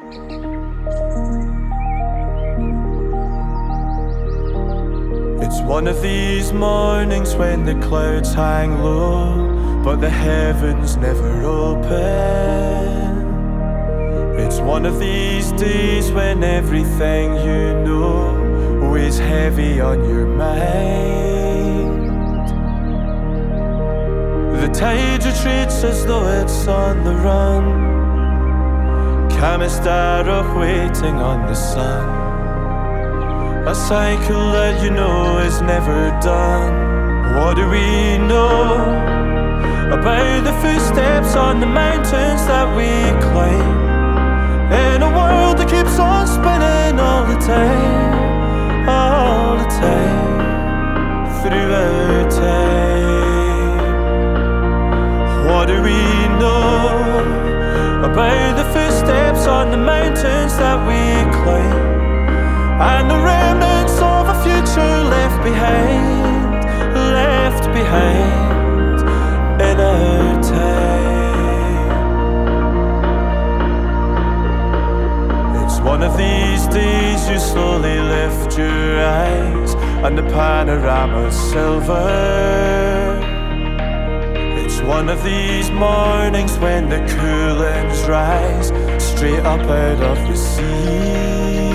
It's one of these mornings when the clouds hang low, but the heavens never open. It's one of these days when everything you know weighs heavy on your mind. The tide retreats as though it's on the run. Chemists are waiting on the sun. A cycle that you know is never done. What do we know about the footsteps on the mountains that we climb? In a world that keeps on spinning all the time, throughout time. What do we know about the footsteps on the mountains that we climb? And the remnants of a future left behind in our time. It's one of these days you slowly lift your eyes and the panorama's silver. It's one of these mornings when the cool winds rise straight up out of the sea.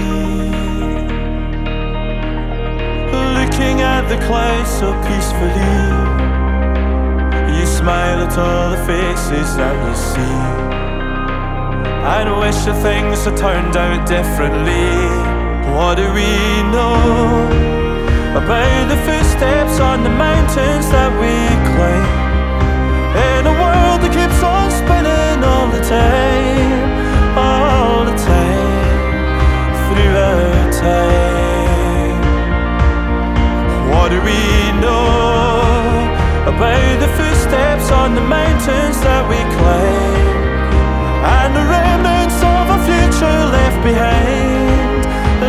Looking at the clouds so peacefully, you smile at all the faces that you see, and wish that things had turned out differently. What do we know about the footsteps on the mountains that we climb? In a world that keeps on spinning all the time, throughout time. What do we know about the footsteps on the mountains that we climb? And the remnants of a future left behind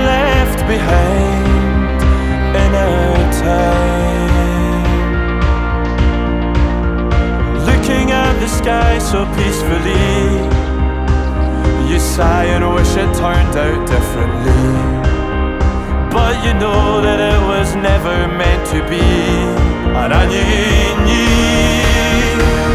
in our time. Looking at the sky so peacefully, you sigh and wish it turned out differently. But you know that it was never meant to be. And I knew